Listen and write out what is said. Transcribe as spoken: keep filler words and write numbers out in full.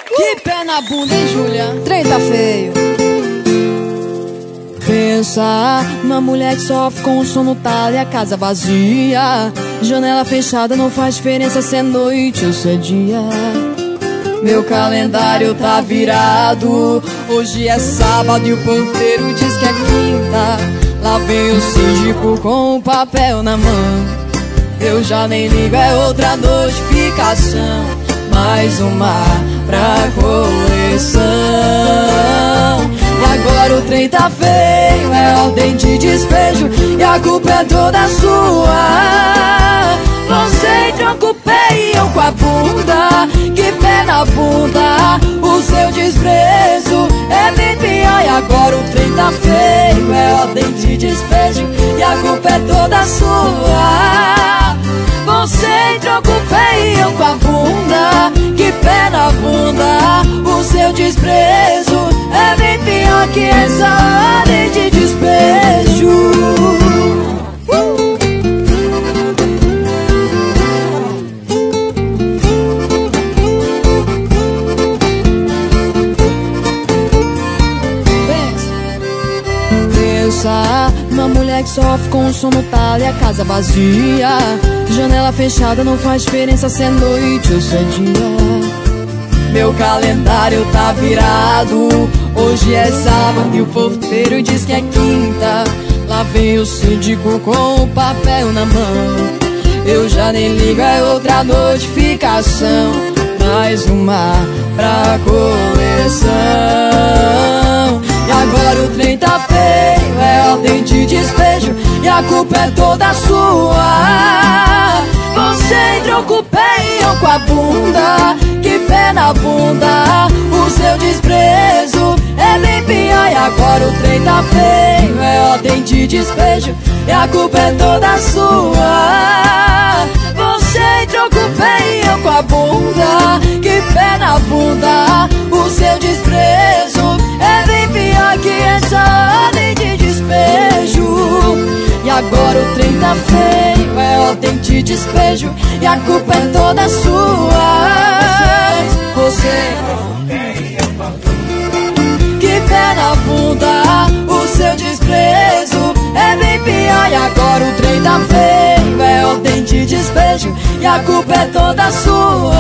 Que pé na bunda, hein, Júlia? Trem tá feio. Pensa numa mulher que sofre com o sono talo e a casa vazia. Janela fechada não faz diferença se é noite ou se é dia. Meu calendário tá virado, hoje é sábado e o porteiro diz que é quinta. Lá vem o síndico com o papel na mão. Eu já nem ligo, é outra notificação. Mais uma pra correção. E agora o trem tá feio, é ordem de despejo e a culpa é toda sua. Você trocou o pé e eu com a bunda. Que pé na bunda, o seu desprezo é bem pior. E agora o trem tá feio, é ordem de despejo e a culpa é toda sua. Você trocou o pé e eu com a bunda. Que pé na bunda, o seu desprezo é bem pior que essa ordem de despejo. uh! Pensa numa mulher que sofre com o sono talo e a casa vazia. Janela fechada não faz diferença se é noite ou se é dia. Meu calendário tá virado, hoje é sábado e o porteiro diz que é quinta. Lá vem o síndico com o papel na mão. Eu já nem ligo, é outra notificação. Mais uma pra correção. E agora o trem tá feio, é ordem de despejo e a culpa é toda sua. Você entrou com o pé e eu com a bunda. Que pé na bunda, o seu desprezo é bem pior. E agora o trem tá feio, é ordem de despejo e a culpa é toda sua. Você entrou com o pé e eu com a bunda. Que pé na bunda, o seu desprezo é bem pior que essa ordem de despejo. E agora o trem tá feio, é ordem de despejo e a culpa é toda sua. Você que pé na bunda, o seu desprezo é bem pior. E agora o trem tá feio, é ordem de despejo e a culpa é toda sua.